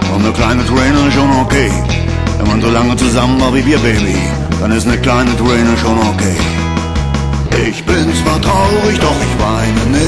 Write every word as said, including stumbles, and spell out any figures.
Und eine kleine Träne schon okay. Wenn man so lange zusammen war wie wir, Baby, dann ist eine kleine Träne schon okay. Ich bin zwar traurig, doch ich weine